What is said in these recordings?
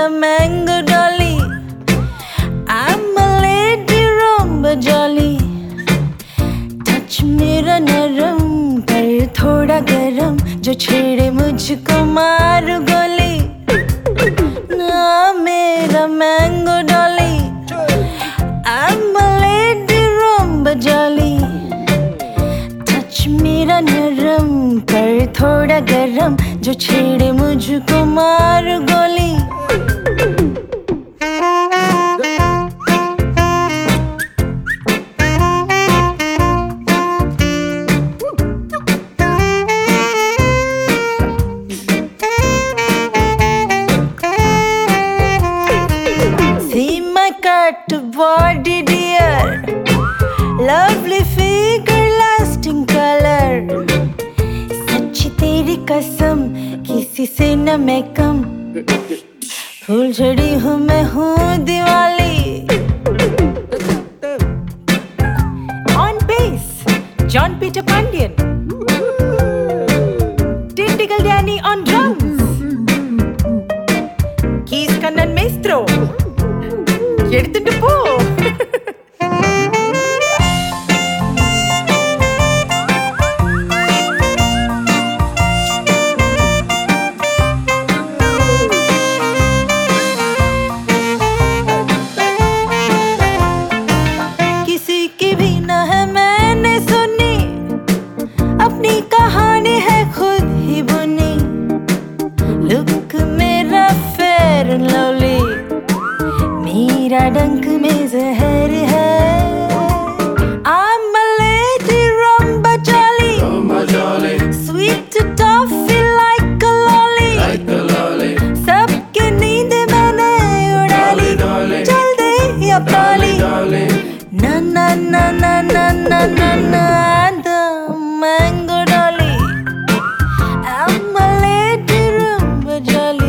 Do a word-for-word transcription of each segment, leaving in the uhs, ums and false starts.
मेरा mango dolly, I'm a lady rumba jolly. Touch मेरा नरम पर थोड़ा गरम, जो छेड़े मुझको मारू गोली। ना मेरा mango dolly, I'm a lady rumba jolly. Touch मेरा नरम पर थोड़ा गरम, जो छेड़े मुझको मारू गोली। See my cut body dear, lovely figure, lasting color. सच्ची तेरी कसम, किसी से न मैं कम, फूल झड़ी हूँ मैं हूँ Diwali. On bass, John Peter Pandian, Tintigal Danny on drums, keys Kannan Maestro. எடுத்துட்டு போ. किसी की भी न है मैंने सुनी, अपनी कहानी है खुद ही बुनी। लुक मेरा फेयर एंड लवली, मेरा डंक में जहर है। I'm a lady rumba jolly, rumba jolly, sweet toffee like a lolly, like a lolly. सबके नींद मैंने उड़ा ली, Dolly, dolly, चल दे अब dolly, ताली। dolly. ना ना ना ना ना ना ना ना the mango dolly, I'm a lady rumba jolly.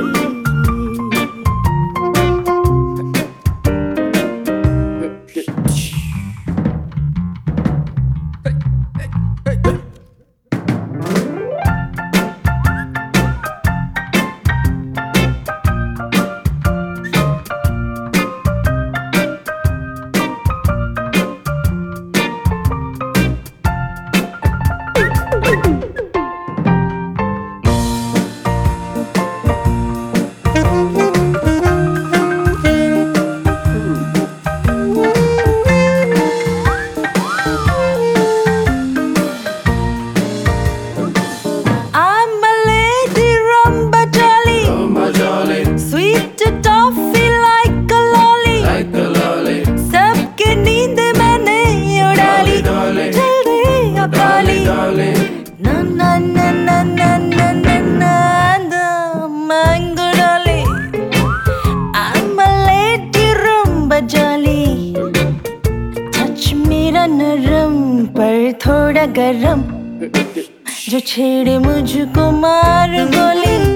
I'm a lady rumba jolly, Rumba jolly, sweet toffee like a lolly, like a lolly. सबके नींद मैंने उड़ा ली, Dolly, dolly, चल दे अब ताली। dolly. ना ना ना ना ना ना ना ना the mango dolly, I'm a lady rumba jolly. Touch मेरा नरम पर थोड़ा गरम, जो छेड़े मुझको मार गोली।